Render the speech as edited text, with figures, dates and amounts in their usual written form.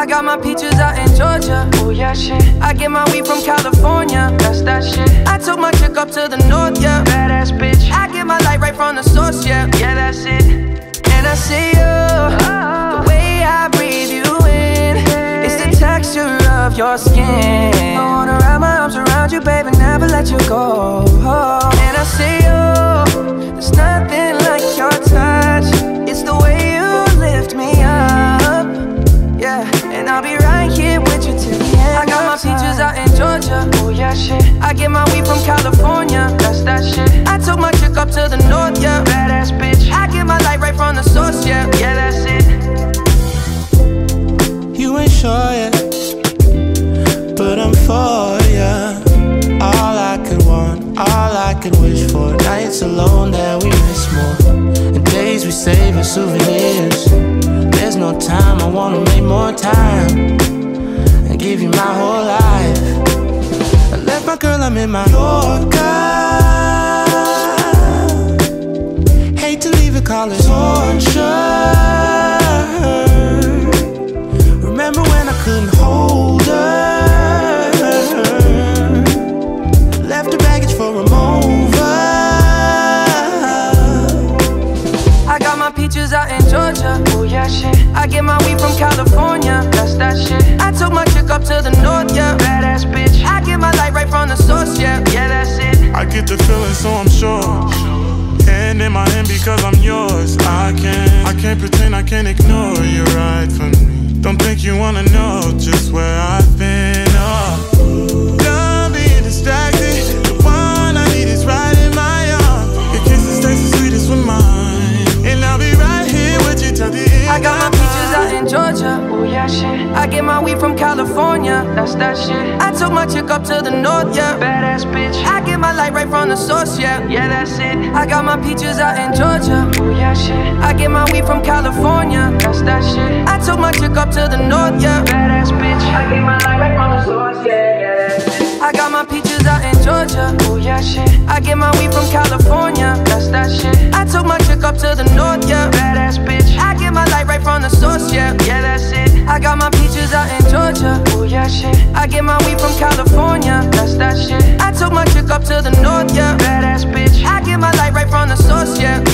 I got my peaches out in Georgia. Oh yeah, shit. I get my weed from California. That's that shit. I took my chick up to the north, yeah. Badass bitch. I get my light right from the source, yeah. Yeah, that's it. And I see you, the way I breathe you in. It's the texture of your skin. I wanna wrap my arms around you, baby, never let you go. And I see you, there's nothing like your touch. It's the way you lift me up, yeah. And I'll be right here with you till the end. I got my peaches out in Georgia. Oh yeah, shit. I get my weed from California. That's that shit. I took my chick up to the north, yeah. Badass bitch. I get my light right from the source, yeah. Yeah, that's it. You ain't sure yet, but I'm for ya. All I could want, all I could wish for. Nights alone that we miss more, and days we save as souvenirs. There's no time, I wanna make more time and give you my whole life. I left my girl, I'm in my Yorker. Hate to leave it, call it torture. Remember when I couldn't hold her? Left her baggage for a mover. I got my peaches out in Georgia. Oh yeah, shit. I get my weed from California. That's that shit. I took my chick up to the north, yeah. Badass bitch. I get my light right from the source, yeah. Yeah, that's it. I get the feeling, so I'm sure. Hand in my hand because I'm yours. I can't pretend, I can't ignore you right from me. Don't think you wanna know just where I've been. Oh, done being distracted. The one I need is right in my arms. Your kisses taste the sweetest with mine, and I'll be right here with you till the end. I got my peaches out in Georgia. Oh yeah, shit. I get my weed from California. That's that shit. I took my chick up to the north, yeah. Badass bitch. I get my light right from the source, yeah. Yeah, that's it. I got my peaches out in Georgia. Oh yeah, shit. I get my weed from California. That's that shit. I took my chick up to the north, yeah. Badass bitch. I get my light right from the source, yeah, yeah, that's it. I got my peaches out in Georgia. Oh yeah, shit. I get my weed from California. That's that shit. I took my chick up to the north, yeah. Badass bitch. I get my light right from the source, yeah. Yeah, that's it. I got my peaches out in Georgia. Oh yeah, shit. I get my weed from California. That's that shit. I took my chick up to the north, yeah. Badass bitch. I get my light right from the source, yeah.